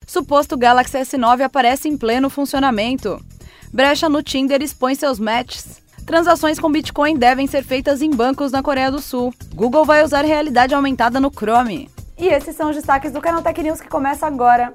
Suposto Galaxy S9 aparece em pleno funcionamento. Brecha no Tinder expõe seus matches. Transações com Bitcoin devem ser feitas em bancos na Coreia do Sul. Google vai usar realidade aumentada no Chrome. E esses são os destaques do Canal Tech News que começa agora.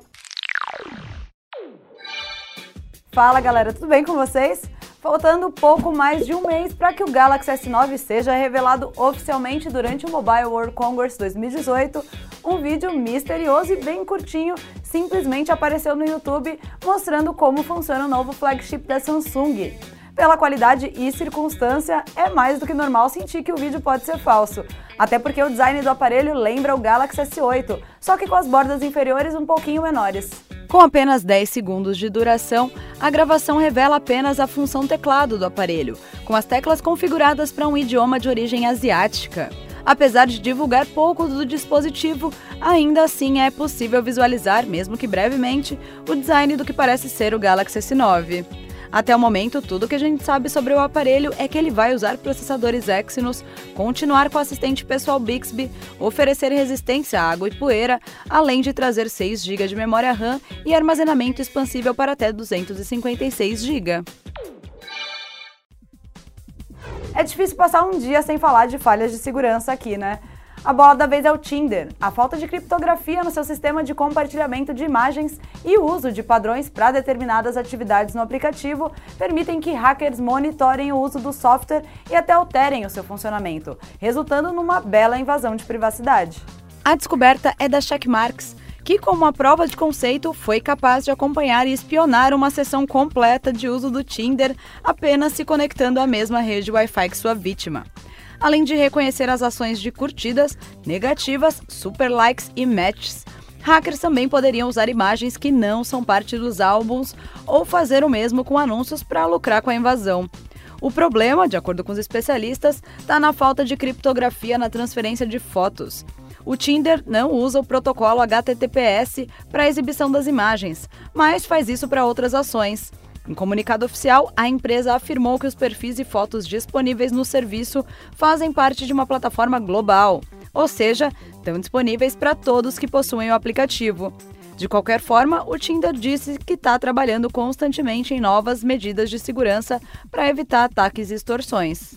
Fala galera, tudo bem com vocês? Faltando pouco mais de um mês para que o Galaxy S9 seja revelado oficialmente durante o Mobile World Congress 2018, um vídeo misterioso e bem curtinho simplesmente apareceu no YouTube mostrando como funciona o novo flagship da Samsung. Pela qualidade e circunstância, é mais do que normal sentir que o vídeo pode ser falso, até porque o design do aparelho lembra o Galaxy S8, só que com as bordas inferiores um pouquinho menores. Com apenas 10 segundos de duração, a gravação revela apenas a função teclado do aparelho, com as teclas configuradas para um idioma de origem asiática. Apesar de divulgar pouco do dispositivo, ainda assim é possível visualizar, mesmo que brevemente, o design do que parece ser o Galaxy S9. Até o momento, tudo que a gente sabe sobre o aparelho é que ele vai usar processadores Exynos, continuar com o assistente pessoal Bixby, oferecer resistência à água e poeira, além de trazer 6 GB de memória RAM e armazenamento expansível para até 256 GB. É difícil passar um dia sem falar de falhas de segurança aqui, né? A bola da vez é o Tinder. A falta de criptografia no seu sistema de compartilhamento de imagens e o uso de padrões para determinadas atividades no aplicativo permitem que hackers monitorem o uso do software e até alterem o seu funcionamento, resultando numa bela invasão de privacidade. A descoberta é da Checkmarx, que, como uma prova de conceito, foi capaz de acompanhar e espionar uma sessão completa de uso do Tinder apenas se conectando à mesma rede Wi-Fi que sua vítima. Além de reconhecer as ações de curtidas, negativas, super likes e matches, hackers também poderiam usar imagens que não são parte dos álbuns ou fazer o mesmo com anúncios para lucrar com a invasão. O problema, de acordo com os especialistas, está na falta de criptografia na transferência de fotos. O Tinder não usa o protocolo HTTPS para a exibição das imagens, mas faz isso para outras ações. Em comunicado oficial, a empresa afirmou que os perfis e fotos disponíveis no serviço fazem parte de uma plataforma global, ou seja, estão disponíveis para todos que possuem o aplicativo. De qualquer forma, o Tinder disse que está trabalhando constantemente em novas medidas de segurança para evitar ataques e extorsões.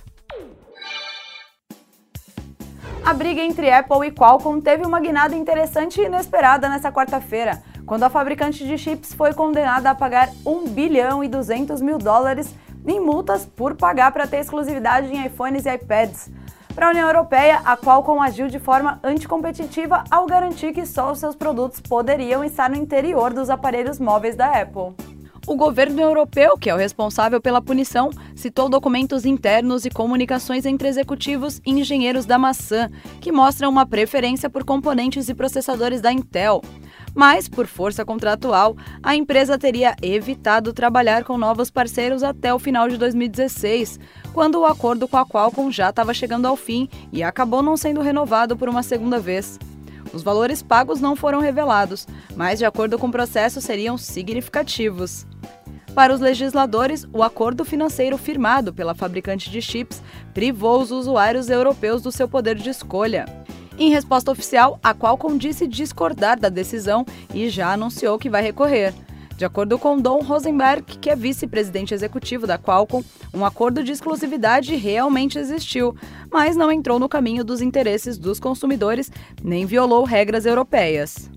A briga entre Apple e Qualcomm teve uma guinada interessante e inesperada nesta quarta-feira, quando a fabricante de chips foi condenada a pagar US$ 1 bilhão e 200 mil em multas por pagar para ter exclusividade em iPhones e iPads. Para a União Europeia, a Qualcomm agiu de forma anticompetitiva ao garantir que só os seus produtos poderiam estar no interior dos aparelhos móveis da Apple. O governo europeu, que é o responsável pela punição, citou documentos internos e comunicações entre executivos e engenheiros da maçã, que mostram uma preferência por componentes e processadores da Intel. Mas, por força contratual, a empresa teria evitado trabalhar com novos parceiros até o final de 2016, quando o acordo com a Qualcomm já estava chegando ao fim e acabou não sendo renovado por uma segunda vez. Os valores pagos não foram revelados, mas, de acordo com o processo, seriam significativos. Para os legisladores, o acordo financeiro firmado pela fabricante de chips privou os usuários europeus do seu poder de escolha. Em resposta oficial, a Qualcomm disse discordar da decisão e já anunciou que vai recorrer. De acordo com Don Rosenberg, que é vice-presidente executivo da Qualcomm, um acordo de exclusividade realmente existiu, mas não entrou no caminho dos interesses dos consumidores nem violou regras europeias.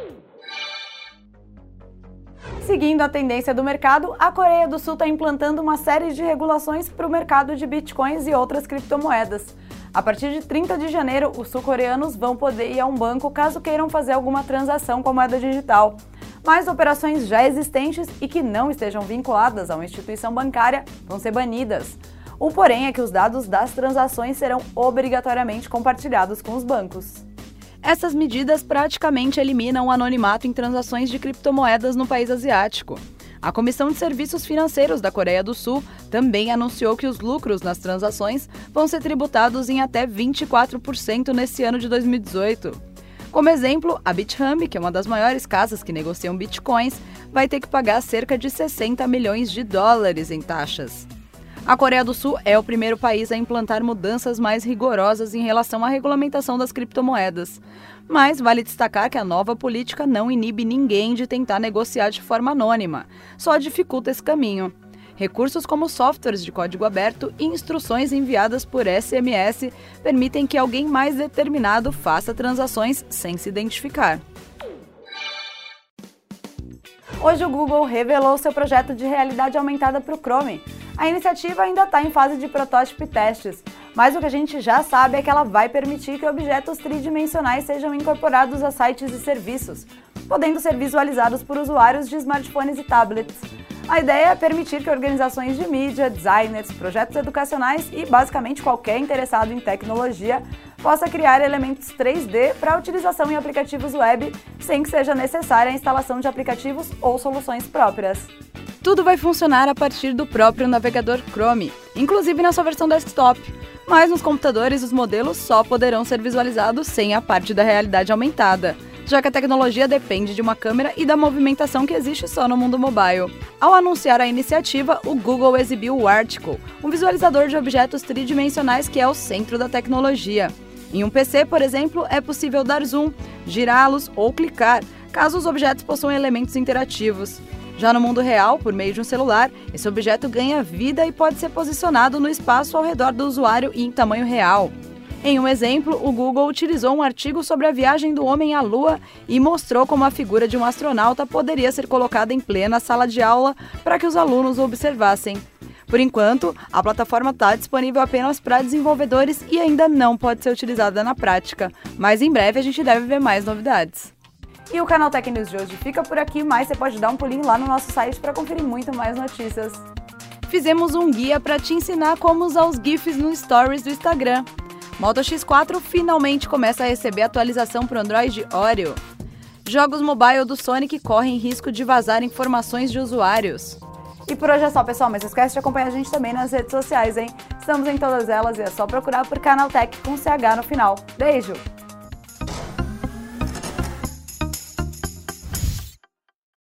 Seguindo a tendência do mercado, a Coreia do Sul está implantando uma série de regulações para o mercado de bitcoins e outras criptomoedas. A partir de 30 de janeiro, os sul-coreanos vão poder ir a um banco caso queiram fazer alguma transação com a moeda digital. Mas operações já existentes e que não estejam vinculadas a uma instituição bancária vão ser banidas. O porém é que os dados das transações serão obrigatoriamente compartilhados com os bancos. Essas medidas praticamente eliminam o anonimato em transações de criptomoedas no país asiático. A Comissão de Serviços Financeiros da Coreia do Sul também anunciou que os lucros nas transações vão ser tributados em até 24% nesse ano de 2018. Como exemplo, a Bithumb, que é uma das maiores casas que negociam bitcoins, vai ter que pagar cerca de 60 milhões de dólares em taxas. A Coreia do Sul é o primeiro país a implantar mudanças mais rigorosas em relação à regulamentação das criptomoedas. Mas vale destacar que a nova política não inibe ninguém de tentar negociar de forma anônima, só dificulta esse caminho. Recursos como softwares de código aberto e instruções enviadas por SMS permitem que alguém mais determinado faça transações sem se identificar. Hoje o Google revelou seu projeto de realidade aumentada para o Chrome. A iniciativa ainda está em fase de protótipo e testes, mas o que a gente já sabe é que ela vai permitir que objetos tridimensionais sejam incorporados a sites e serviços, podendo ser visualizados por usuários de smartphones e tablets. A ideia é permitir que organizações de mídia, designers, projetos educacionais e basicamente qualquer interessado em tecnologia possa criar elementos 3D para utilização em aplicativos web, sem que seja necessária a instalação de aplicativos ou soluções próprias. Tudo vai funcionar a partir do próprio navegador Chrome, inclusive na sua versão desktop. Mas nos computadores, os modelos só poderão ser visualizados sem a parte da realidade aumentada, já que a tecnologia depende de uma câmera e da movimentação que existe só no mundo mobile. Ao anunciar a iniciativa, o Google exibiu o Article, um visualizador de objetos tridimensionais que é o centro da tecnologia. Em um PC, por exemplo, é possível dar zoom, girá-los ou clicar, caso os objetos possuam elementos interativos. Já no mundo real, por meio de um celular, esse objeto ganha vida e pode ser posicionado no espaço ao redor do usuário e em tamanho real. Em um exemplo, o Google utilizou um artigo sobre a viagem do homem à Lua e mostrou como a figura de um astronauta poderia ser colocada em plena sala de aula para que os alunos o observassem. Por enquanto, a plataforma está disponível apenas para desenvolvedores e ainda não pode ser utilizada na prática, mas em breve a gente deve ver mais novidades. E o Canal Tech News de hoje fica por aqui, mas você pode dar um pulinho lá no nosso site para conferir muito mais notícias. Fizemos um guia para te ensinar como usar os GIFs no Stories do Instagram. Moto X4 finalmente começa a receber atualização para o Android Oreo. Jogos mobile do Sonic correm risco de vazar informações de usuários. E por hoje é só, pessoal, mas não esquece de acompanhar a gente também nas redes sociais, hein? Estamos em todas elas e é só procurar por Canaltech com CH no final. Beijo!